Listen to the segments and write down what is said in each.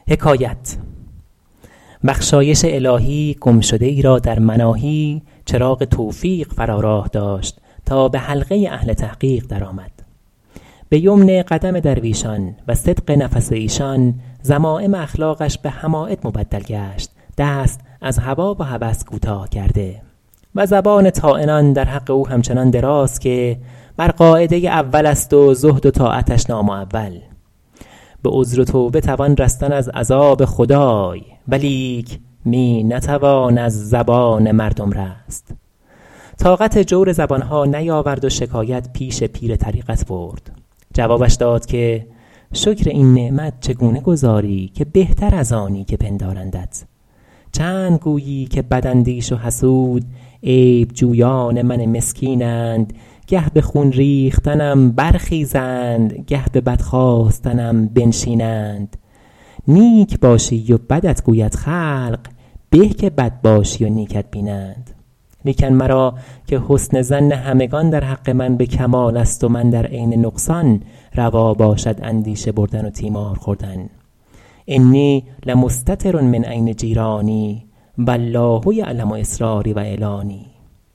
بخشایش الهی گمشده ای را در مناهی چراغ توفیق فرا راه داشت تا به حلقه اهل تحقیق در آمد. به یمن قدم درویشان و صدق نفس ایشان ذمایم اخلاقش به حماید مبدل گشت، دست از هوا و هوس کوتاه کرده و زبان طاعنان در حق او همچنان دراز که بر قاعده اول است و زهد و طاعتش نامعول. به عذر و توبه توان رستن از عذاب خدای، ولیک می نتوان از زبان مردم رست. طاقت جور زبانها نیاورد و شکایت پیش پیر طریقت برد. جوابش داد که شکر این نعمت چگونه گزاری که بهتر از آنی که پندارندت. چند گویی که بداندیش و حسود عیب جویان من مسکینند، گه به خون ریختنم برخیزند، گه به بد خواستنم بنشینند. نیک باشی و بدت گوید خلق، به که بد باشی و نیکت بینند. لیکن مرا که حسن ظن همگان در حق من به کمال است و من در عین نقصان، روا باشد اندیشه بردن و تیمار خوردن. انی لمستتر من عین جیرانی، والله یعلم اسراری و اعلانی.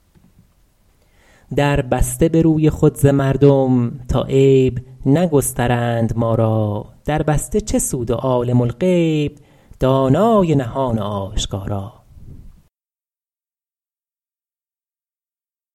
در بسته به روی خود ز مردم، تا عیب نگسترند ما را. در بسته چه سود و عالم الغیب، دانای نهان و آشکارا.